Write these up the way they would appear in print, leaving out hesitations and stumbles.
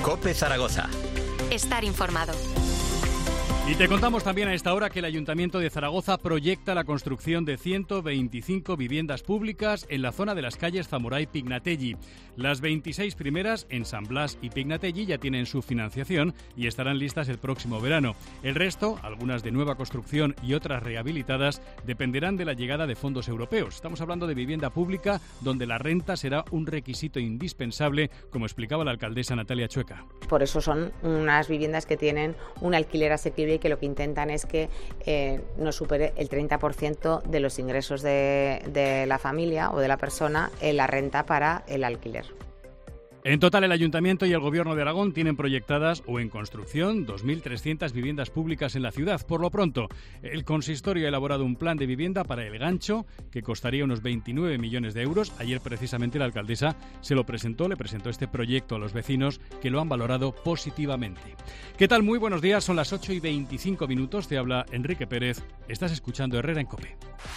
COPE Zaragoza. Estar informado. Y te contamos también a esta hora que el Ayuntamiento de Zaragoza proyecta la construcción de 125 viviendas públicas en la zona de las calles Zamora y Pignatelli. Las 26 primeras en San Blas y Pignatelli ya tienen su financiación y estarán listas el próximo verano. El resto, algunas de nueva construcción y otras rehabilitadas, dependerán de la llegada de fondos europeos. Estamos hablando de vivienda pública donde la renta será un requisito indispensable, como explicaba la alcaldesa Natalia Chueca. Por eso son unas viviendas que tienen un alquiler asequible y que lo que intentan es que no supere el 30% de los ingresos de la familia o de la persona en la renta para el alquiler. En total, el Ayuntamiento y el Gobierno de Aragón tienen proyectadas o en construcción 2.300 viviendas públicas en la ciudad. Por lo pronto, el consistorio ha elaborado un plan de vivienda para El Gancho que costaría unos 29 millones de euros. Ayer, precisamente, la alcaldesa le presentó este proyecto a los vecinos que lo han valorado positivamente. ¿Qué tal? Muy buenos días. Son las 8:25. Te habla Enrique Pérez. Estás escuchando Herrera en COPE.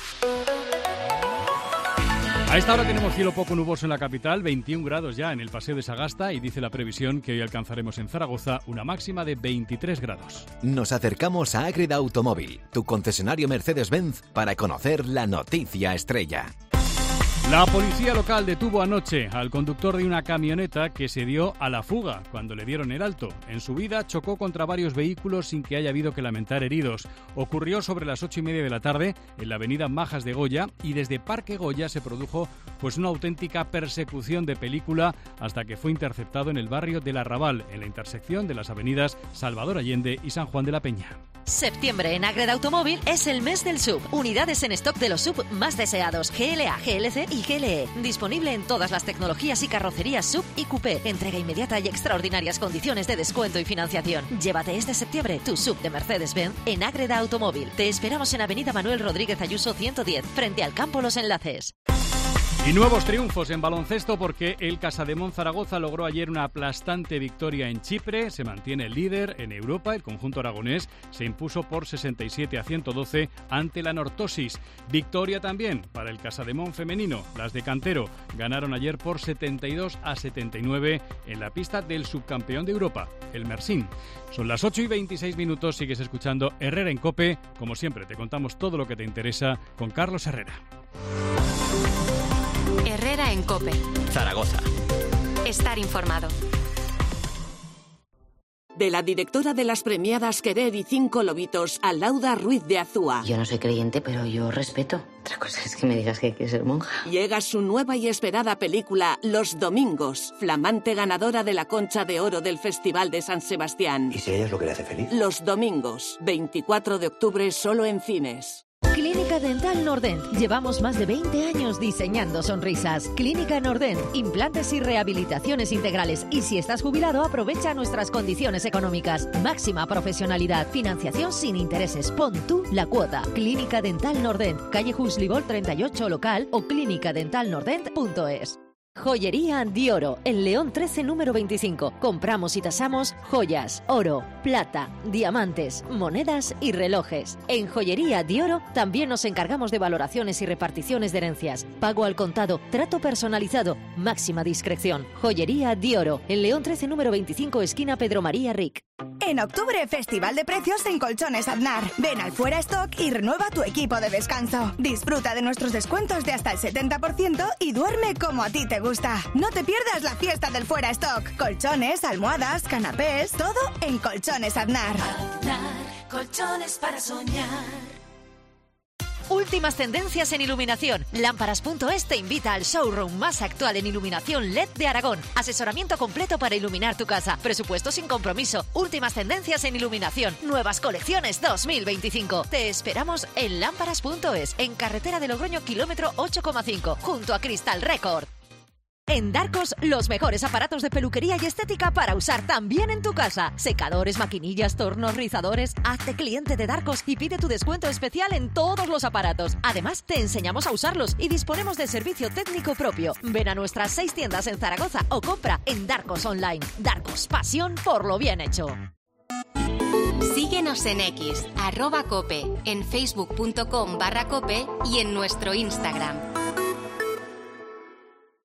A esta hora tenemos cielo poco nuboso en la capital, 21 grados ya en el Paseo de Sagasta y dice la previsión que hoy alcanzaremos en Zaragoza una máxima de 23 grados. Nos acercamos a Ágreda Automóvil, tu concesionario Mercedes-Benz, para conocer la noticia estrella. La policía local detuvo anoche al conductor de una camioneta que se dio a la fuga cuando le dieron el alto. En su vida chocó contra varios vehículos sin que haya habido que lamentar heridos. Ocurrió sobre las 8:30 de la tarde en la avenida Majas de Goya y desde Parque Goya se produjo una auténtica persecución de película hasta que fue interceptado en el barrio del Arrabal, en la intersección de las avenidas Salvador Allende y San Juan de la Peña. Septiembre en Ágreda Automóvil es el mes del SUV. Unidades en stock de los SUV más deseados, GLA, GLC y GLE. Disponible en todas las tecnologías y carrocerías SUV y Coupé. Entrega inmediata y extraordinarias condiciones de descuento y financiación. Llévate este septiembre tu SUV de Mercedes-Benz en Ágreda Automóvil. Te esperamos en Avenida Manuel Rodríguez Ayuso 110, frente al Campo Los Enlaces. Y nuevos triunfos en baloncesto porque el Casademón Zaragoza logró ayer una aplastante victoria en Chipre, se mantiene el líder en Europa. El conjunto aragonés se impuso por 67-112 ante la Nortosis. Victoria también para el Casademón femenino. Las de Cantero ganaron ayer por 72-79 en la pista del subcampeón de Europa, el Mersin. Son las 8:26, sigues escuchando Herrera en COPE. Como siempre, te contamos todo lo que te interesa con Carlos Herrera. Herrera en COPE. Zaragoza. Estar informado. De la directora de las premiadas Querer y 5 lobitos, a Lauda Ruiz de Azúa. Yo no soy creyente, pero yo respeto. Otra cosa es que me digas que quieres ser monja. Llega su nueva y esperada película Los Domingos, flamante ganadora de la Concha de Oro del Festival de San Sebastián. ¿Y si ella es lo que le hace feliz? Los Domingos, 24 de octubre solo en cines. Clínica Dental Nordent. Llevamos más de 20 años diseñando sonrisas. Clínica Nordent. Implantes y rehabilitaciones integrales. Y si estás jubilado, aprovecha nuestras condiciones económicas. Máxima profesionalidad. Financiación sin intereses. Pon tú la cuota. Clínica Dental Nordent. Calle Huxley 38 local o clínicadentalnordent.es. Joyería Dioro, en León 13, número 25. Compramos y tasamos joyas, oro, plata, diamantes, monedas y relojes. En Joyería Dioro también nos encargamos de valoraciones y reparticiones de herencias. Pago al contado, trato personalizado, máxima discreción. Joyería Dioro, en León 13, número 25, esquina Pedro María Ric. En octubre, Festival de Precios en Colchones Aznar. Ven al Fuera Stock y renueva tu equipo de descanso. Disfruta de nuestros descuentos de hasta el 70% y duerme como a ti te gusta. No te pierdas la fiesta del Fuera Stock. Colchones, almohadas, canapés, todo en Colchones Aznar. Aznar, colchones para soñar. Últimas tendencias en iluminación. Lámparas.es te invita al showroom más actual en iluminación LED de Aragón. Asesoramiento completo para iluminar tu casa. Presupuesto sin compromiso. Últimas tendencias en iluminación. Nuevas colecciones 2025. Te esperamos en Lámparas.es, en carretera de Logroño, kilómetro 8,5, junto a Crystal Record. En Darcos, los mejores aparatos de peluquería y estética para usar también en tu casa. Secadores, maquinillas, tornos, rizadores. Hazte cliente de Darcos y pide tu descuento especial en todos los aparatos. Además, te enseñamos a usarlos y disponemos de servicio técnico propio. Ven a nuestras 6 tiendas en Zaragoza o compra en Darcos Online. Darcos, pasión por lo bien hecho. Síguenos en X, @cope, en facebook.com/cope y en nuestro Instagram.